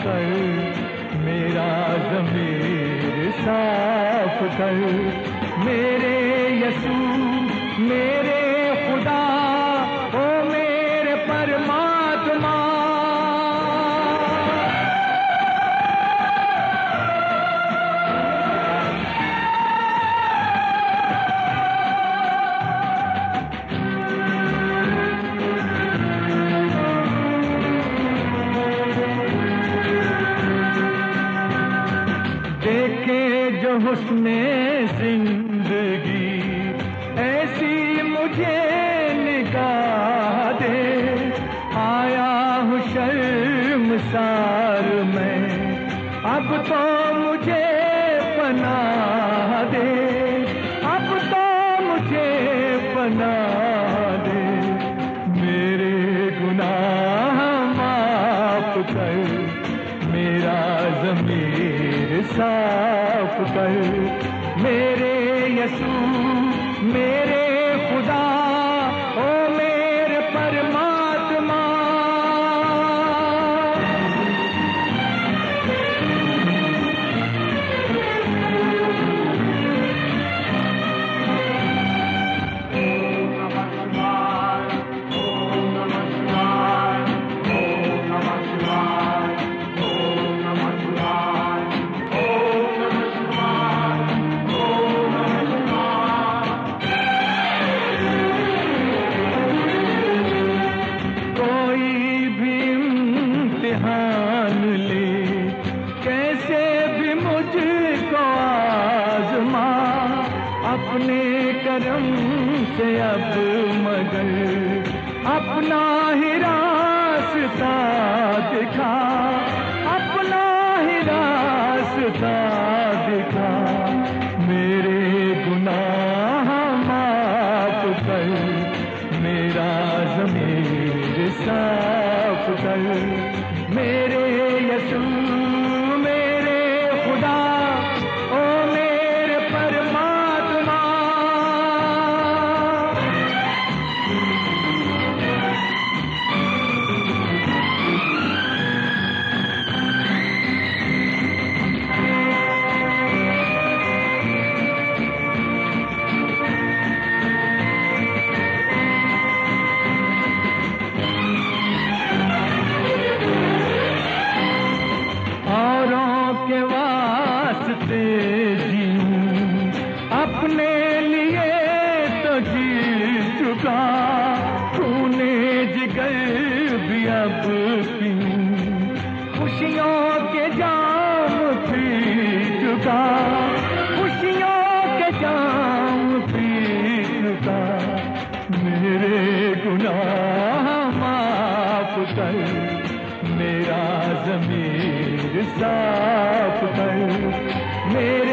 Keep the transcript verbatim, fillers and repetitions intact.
कर, मेरा ज़मीर साफ कर। मेरे यसू मेरे खुदा, ओ मेरे परमात्मा। देखे जो हुस्ने जिंदगी, ऐसी मुझे निगाह दे। आया हूँ शर्मसार मैं, अब तो मुझे पनाह दे, अब तो मुझे पनाह दे। मेरे गुनाह माफ कर, मेरा ज़मीर साफ कर। मेरे यसू मेरे खुदा, ओ मेरे परमात्मा। इम्तिहान ले, कैसे भी मुझको आज़मा, अपने करम से अब मगर अपना ही रास्ता दिखा, अपना ही रास्ता दिखा। मेरे गुनाह माफ कर, मेरा ज़मीर साफ कर। मेरे यसू मेरे खुदा, ओ मेरे परमात्मा। के वास्ते जीऊं, अपने लिए तो जी चुका। तूने जिगर भी अब पीऊं, खुशियों के जाम पी चुका, खुशियों के जाम पी चुका। मेरे गुनाह माफ कर, मेरा ज़मीर साफ कर। मेरे